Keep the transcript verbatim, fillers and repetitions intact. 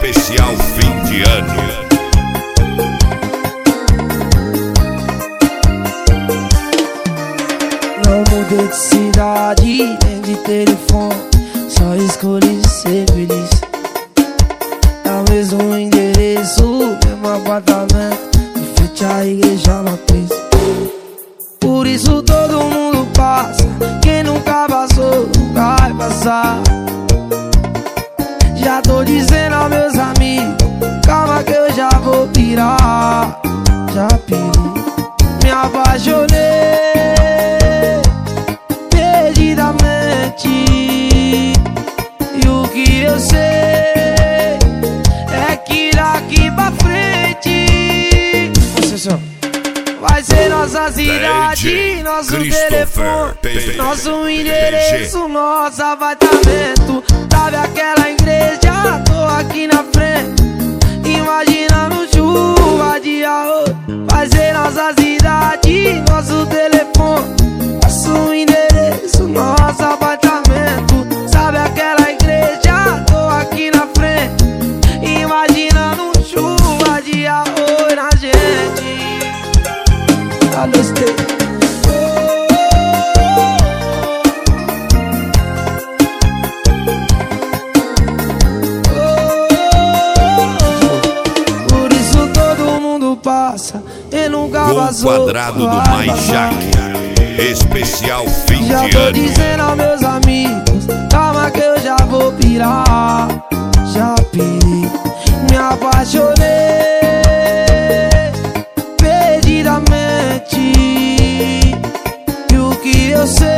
Especial fim de ano. Não mudei de cidade, nem de telefone, só escolhi ser feliz. É o mesmo endereço, mesmo apartamento, em frente à igreja matriz. Por isso todo mundo passa, quem nunca passou, nunca vai passar. Já tô dizendo aos meus amigos, calma que eu já vou pirar. Já pirei, me apaixonei perdidamente. E o que eu sei é que daqui pra frente vai ser nossa cidade, nosso telefone, nosso endereço, nosso apartamento. Sabe aquela igreja? Tô aqui na frente, imaginando chuva de arroz. Vai ser nossa cidade, nosso telefone, nosso endereço, nosso apartamento. Sabe aquela igreja? Tô aqui na frente, imaginando chuva de arroz na gente. Alostei. Por isso todo mundo passa e nunca vazou. Gol quadrado do Maixac, especial fim já de tô ano. dizendo aos meus amigos, calma que eu já vou pirar. Já pirei, me apaixonei perdidamente. E o que eu sei